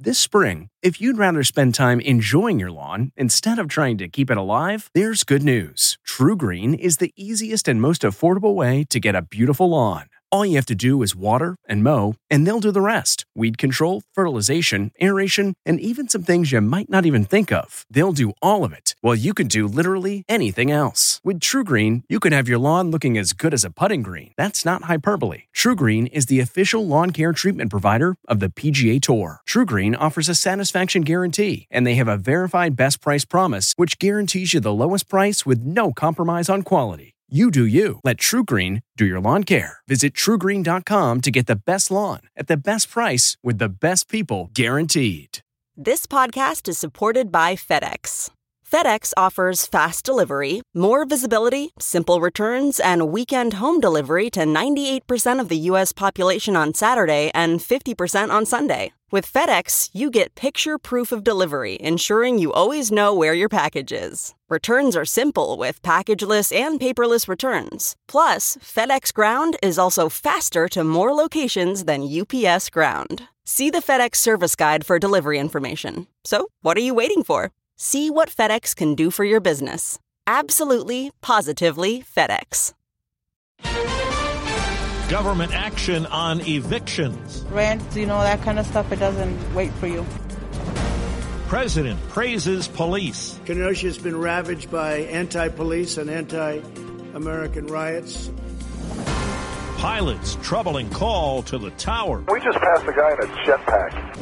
This spring, if you'd rather spend time enjoying your lawn instead of trying to keep it alive, there's good news. TruGreen is the easiest and most affordable way to get a beautiful lawn. All you have to do is water and mow, and they'll do the rest. Weed control, fertilization, aeration, and even some things you might not even think of. They'll do all of it, while you can do literally anything else. With TruGreen, you can have your lawn looking as good as a putting green. That's not hyperbole. TruGreen is the official lawn care treatment provider of the PGA Tour. TruGreen offers a satisfaction guarantee, and they have a verified best price promise, which guarantees you the lowest price with no compromise on quality. You do you. Let TruGreen do your lawn care. Visit TruGreen.com to get the best lawn at the best price with the best people guaranteed. This podcast is supported by FedEx. FedEx offers fast delivery, more visibility, simple returns, and weekend home delivery to 98% of the U.S. population on Saturday and 50% on Sunday. With FedEx, you get picture proof of delivery, ensuring you always know where your package is. Returns are simple with packageless and paperless returns. Plus, FedEx Ground is also faster to more locations than UPS Ground. See the FedEx service guide for delivery information. So, what are you waiting for? See what FedEx can do for your business. Absolutely, positively FedEx. Government action on evictions. Rent, that kind of stuff, it doesn't wait for you. President praises police. Kenosha has been ravaged by anti-police and anti-American riots. Pilots' troubling call to the tower. We just passed a guy in a jetpack.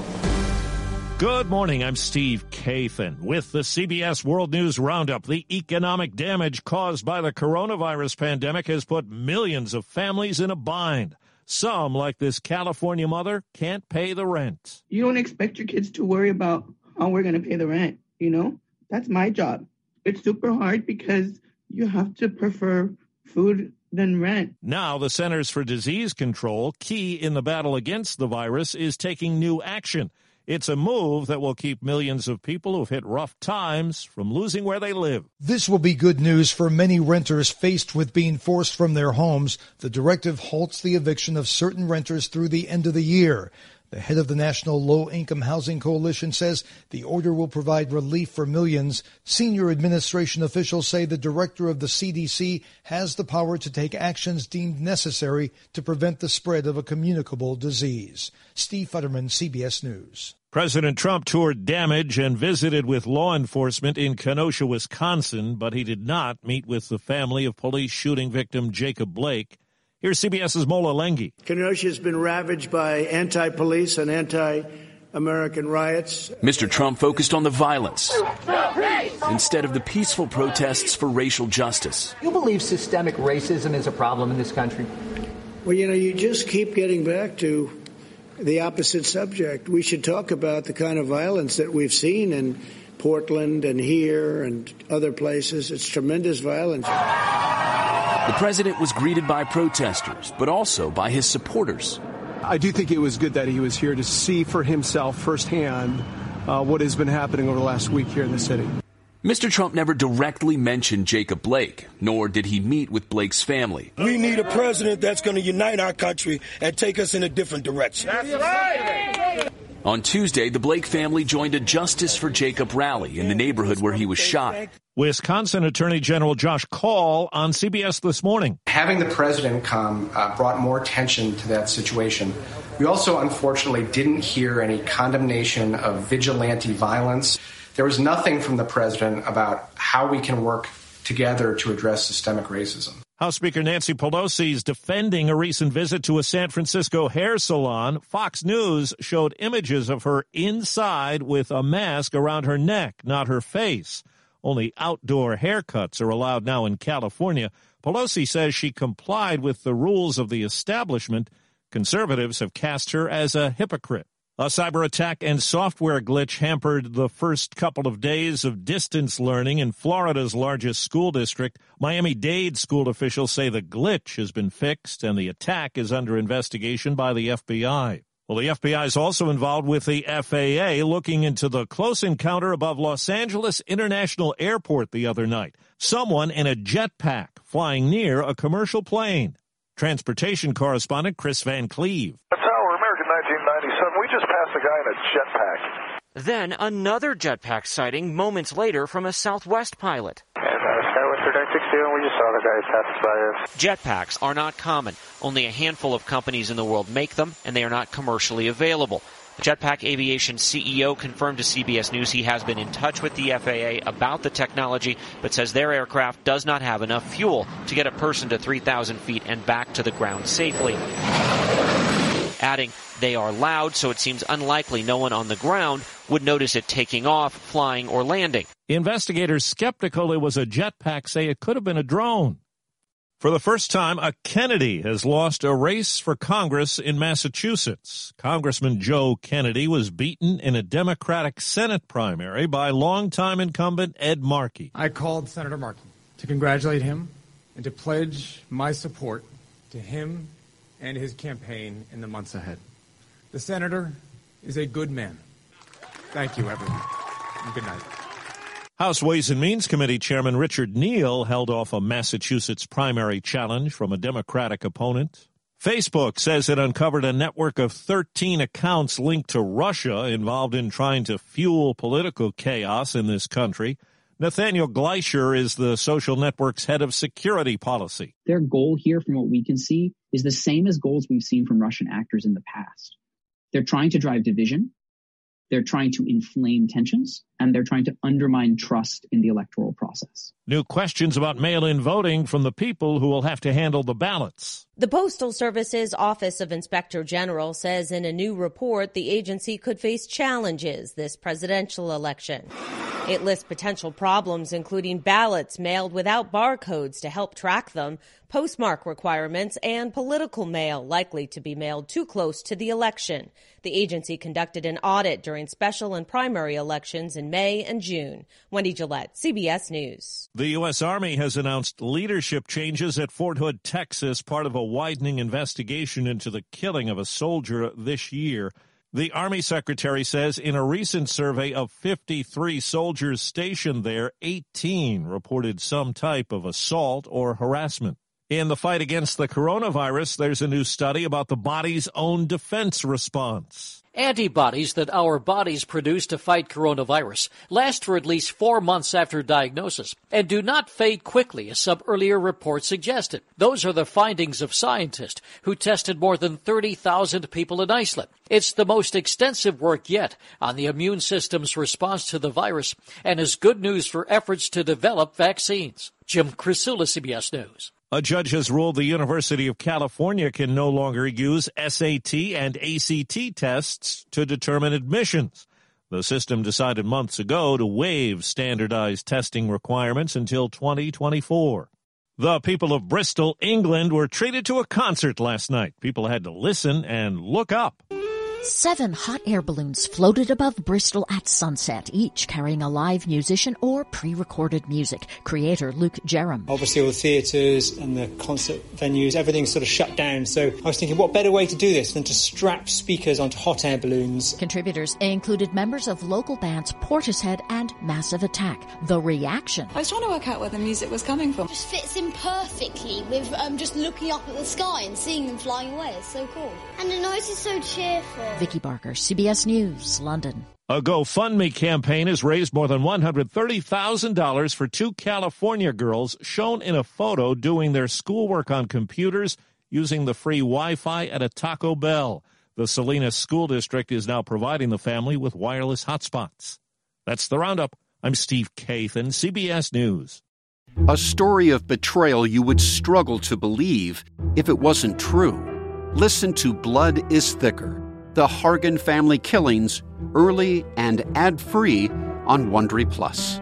Good morning, I'm Steve Kathan with the CBS World News Roundup. The economic damage caused by the coronavirus pandemic has put millions of families in a bind. Some, like this California mother, can't pay the rent. You don't expect your kids to worry about how we're going to pay the rent, That's my job. It's super hard because you have to prefer food than rent. Now the Centers for Disease Control, key in the battle against the virus, is taking new action. It's a move that will keep millions of people who've hit rough times from losing where they live. This will be good news for many renters faced with being forced from their homes. The directive halts the eviction of certain renters through the end of the year. The head of the National Low-Income Housing Coalition says the order will provide relief for millions. Senior administration officials say the director of the CDC has the power to take actions deemed necessary to prevent the spread of a communicable disease. Steve Futterman, CBS News. President Trump toured damage and visited with law enforcement in Kenosha, Wisconsin, but he did not meet with the family of police shooting victim Jacob Blake. Here's CBS's Mola Lenghi. Kenosha has been ravaged by anti-police and anti-American riots. Mr. Trump focused on the violence instead of the peaceful protests for racial justice. You believe systemic racism is a problem in this country? Well, you just keep getting back to the opposite subject. We should talk about the kind of violence that we've seen in Portland and here and other places. It's tremendous violence. The president was greeted by protesters, but also by his supporters. I do think it was good that he was here to see for himself firsthand what has been happening over the last week here in the city. Mr. Trump never directly mentioned Jacob Blake, nor did he meet with Blake's family. We need a president that's going to unite our country and take us in a different direction. That's right. On Tuesday, the Blake family joined a Justice for Jacob rally in the neighborhood where he was shot. Wisconsin Attorney General Josh Kaul on CBS This Morning. Having the president come brought more attention to that situation. We also, unfortunately, didn't hear any condemnation of vigilante violence. There was nothing from the president about how we can work together to address systemic racism. House Speaker Nancy Pelosi is defending a recent visit to a San Francisco hair salon. Fox News showed images of her inside with a mask around her neck, not her face. Only outdoor haircuts are allowed now in California. Pelosi says she complied with the rules of the establishment. Conservatives have cast her as a hypocrite. A cyber attack and software glitch hampered the first couple of days of distance learning in Florida's largest school district. Miami-Dade school officials say the glitch has been fixed and the attack is under investigation by the FBI. Well, the FBI is also involved with the FAA, looking into the close encounter above Los Angeles International Airport the other night. Someone in a jetpack flying near a commercial plane. Transportation correspondent Chris Van Cleve. Tower, American 1997. We just passed a guy in a jetpack. Then another jetpack sighting moments later from a Southwest pilot. And Skywinter 960, and we just saw the guy pass by us. Jetpacks are not common. Only a handful of companies in the world make them, and they are not commercially available. The Jetpack Aviation CEO confirmed to CBS News he has been in touch with the FAA about the technology, but says their aircraft does not have enough fuel to get a person to 3,000 feet and back to the ground safely. Adding, they are loud, so it seems unlikely no one on the ground would notice it taking off, flying, or landing. Investigators skeptical it was a jetpack say it could have been a drone. For the first time, a Kennedy has lost a race for Congress in Massachusetts. Congressman Joe Kennedy was beaten in a Democratic Senate primary by longtime incumbent Ed Markey. I called Senator Markey to congratulate him and to pledge my support to him and his campaign in the months ahead. The senator is a good man. Thank you, everyone, and good night. House Ways and Means Committee Chairman Richard Neal held off a Massachusetts primary challenge from a Democratic opponent. Facebook says it uncovered a network of 13 accounts linked to Russia involved in trying to fuel political chaos in this country. Nathaniel Gleischer is the social network's head of security policy. Their goal here, from what we can see, is the same as goals we've seen from Russian actors in the past. They're trying to drive division, they're trying to inflame tensions, and they're trying to undermine trust in the electoral process. New questions about mail-in voting from the people who will have to handle the ballots. The Postal Service's Office of Inspector General says in a new report the agency could face challenges this presidential election. It lists potential problems, including ballots mailed without barcodes to help track them, postmark requirements, and political mail likely to be mailed too close to the election. The agency conducted an audit during special and primary elections in May and June. Wendy Gillette, CBS News. The U.S. Army has announced leadership changes at Fort Hood, Texas, part of a widening investigation into the killing of a soldier this year. The Army Secretary says in a recent survey of 53 soldiers stationed there, 18 reported some type of assault or harassment. In the fight against the coronavirus, there's a new study about the body's own defense response. Antibodies that our bodies produce to fight coronavirus last for at least 4 months after diagnosis and do not fade quickly, as some earlier reports suggested. Those are the findings of scientists who tested more than 30,000 people in Iceland. It's the most extensive work yet on the immune system's response to the virus and is good news for efforts to develop vaccines. Jim Crisula, CBS News. A judge has ruled the University of California can no longer use SAT and ACT tests to determine admissions. The system decided months ago to waive standardized testing requirements until 2024. The people of Bristol, England, were treated to a concert last night. People had to listen and look up. 7 hot air balloons floated above Bristol at sunset, each carrying a live musician or pre-recorded music. Creator Luke Jerram. Obviously all the theatres and the concert venues, everything's sort of shut down. So I was thinking, what better way to do this than to strap speakers onto hot air balloons? Contributors included members of local bands Portishead and Massive Attack. The reaction. I was trying to work out where the music was coming from. It just fits in perfectly with just looking up at the sky and seeing them flying away. It's so cool. And the noise is so cheerful. Vicky Barker, CBS News, London. A GoFundMe campaign has raised more than $130,000 for 2 California girls shown in a photo doing their schoolwork on computers using the free Wi-Fi at a Taco Bell. The Salinas School District is now providing the family with wireless hotspots. That's the Roundup. I'm Steve Kathan, CBS News. A story of betrayal you would struggle to believe if it wasn't true. Listen to Blood is Thicker, The Hargan Family Killings, early and ad-free on Wondery Plus.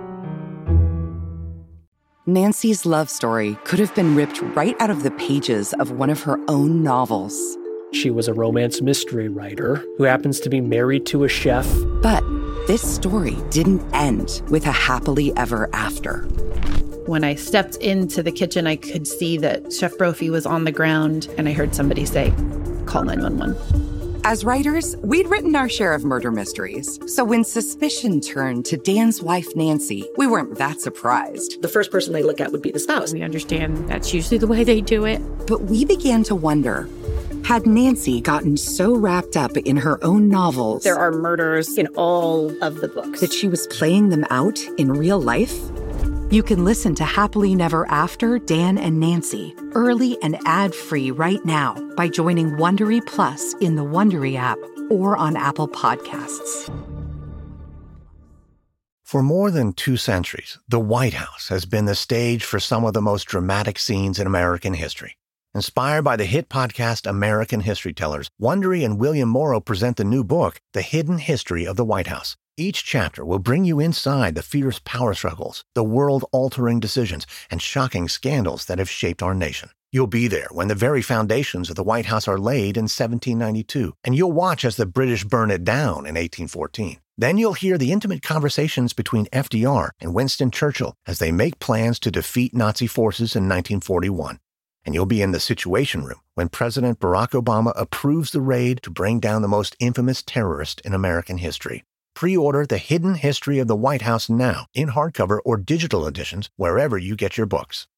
Nancy's love story could have been ripped right out of the pages of one of her own novels. She was a romance mystery writer who happens to be married to a chef. But this story didn't end with a happily ever after. When I stepped into the kitchen, I could see that Chef Brophy was on the ground, and I heard somebody say, "Call 911." As writers, we'd written our share of murder mysteries. So when suspicion turned to Dan's wife, Nancy, we weren't that surprised. The first person they look at would be the spouse. We understand that's usually the way they do it. But we began to wonder, Had Nancy gotten so wrapped up in her own novels There are murders in all of the books. that she was playing them out in real life? You can listen to Happily Never After, Dan and Nancy, early and ad-free right now by joining Wondery Plus in the Wondery app or on Apple Podcasts. For more than 2 centuries, the White House has been the stage for some of the most dramatic scenes in American history. Inspired by the hit podcast American History Tellers, Wondery and William Morrow present the new book, The Hidden History of the White House. Each chapter will bring you inside the fierce power struggles, the world-altering decisions, and shocking scandals that have shaped our nation. You'll be there when the very foundations of the White House are laid in 1792, and you'll watch as the British burn it down in 1814. Then you'll hear the intimate conversations between FDR and Winston Churchill as they make plans to defeat Nazi forces in 1941. And you'll be in the Situation Room when President Barack Obama approves the raid to bring down the most infamous terrorist in American history. Pre-order The Hidden History of the White House now in hardcover or digital editions wherever you get your books.